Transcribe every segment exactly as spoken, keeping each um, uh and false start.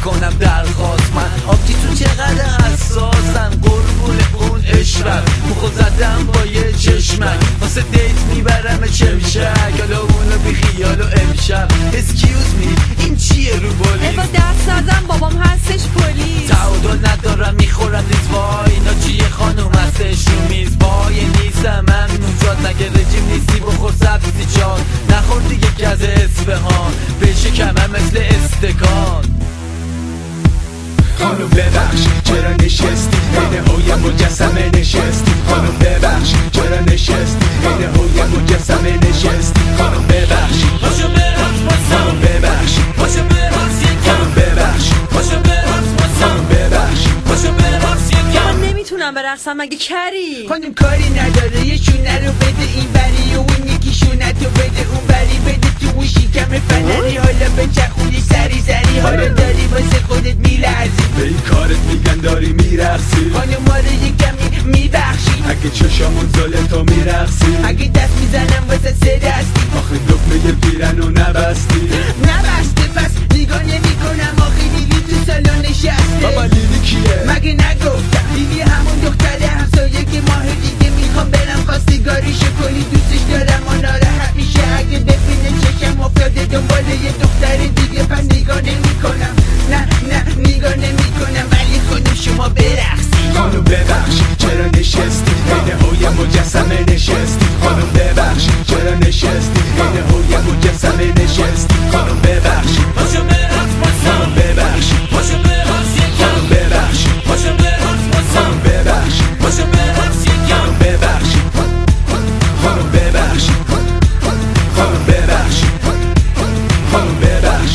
میکنم درخواست من آبتی تو چقدر حساسن قربون اون عشقت مخو زدم با یه چشمک واسه دیت میبرم چمشک حالا اونو بی خیال و امشب اسکیوز می این چیه رو بولیس با دست نزن بابام هستش پلیس تعادل ندارم میخورم دیت وای اینا چیه خانوم هستش رو میز وای نیستم من نوزاد مگه رژیم نیستی بخور سبزی جان نخور دیگه گز اصفهان بشه کمم مثل استکان خانم ببخش چرا نشستی عین هوی مجسمه نشستی خانم ببخش چرا نشستی عین هوی مجسمه نشستی خانم ببخش پاشو برقص باسم خانم ببخش پاشو برقص یکم خانم ببخش پاشو برقص باسم خانم ببخش پاشو برقص یکم من نمیتونم برقصم مگه کری خانم کاری نداره یه شونه رو بده این بری و اون یکی شونتو بده اون بری بده تو اون شیکم فنری حالا به چخولی سری سری حالا داری واسه خودت میلرزی به این کارت میگن داری میرقصی خانم ما رو یه کمی میبخشی اگه چشامون زاله تو میرقصی اگه دست میزنم واسه سه دستی آخه دکمه پیرن و نبستی نبسته پس نگاه نمی کنم آخه لیلی تو سالن نشسته بابا لیلی کیه؟ مگه نگفتم لیلی همون دختره همسایه که ماه دیگه میخوام برم خواستگاریشو کنی دوستش دارم و ناراحت میشه اگه ببینه چشم افتاده دنبال یه دختر دیگه پس نگاه نمی کنم نه نه نگاه نمی کنم ولی خانم شما برقصی خانم ببخش چرا نشستی عین هوی مجسمه نشستی خانم ببخش چرا نشستی عین هوی مجسمه نشستی خانم ببخش پاشو برقص باسم خانم ببخش پاشو برقص یکم خانم ببخش پاشو برقص باسم خانم ببخش پاشو برقص یکم خانم ببخش خانم ببخش خانم ببخش خانم ببخش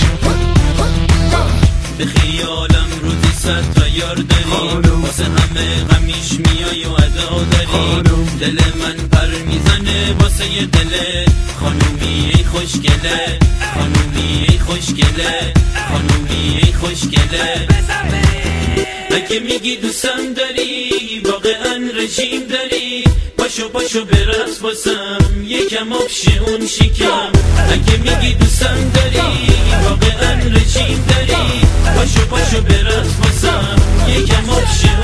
به خیالم روزی صد تا یار داری واسه همه غمیش میای و ادا داری دل من پر میزنه واسه یه دل خانومی ای خوشگله خانومی ای خوشگله خانومی ای خوشگله اگه میگی دوستم داری واقعا رژیم داری پاشو پاشو برقص واسم یکم آبشه اون شیکم اگه میگی دوستم داری واقعا رژیم داری پاشو پاشو برقص واسم یکم آبشه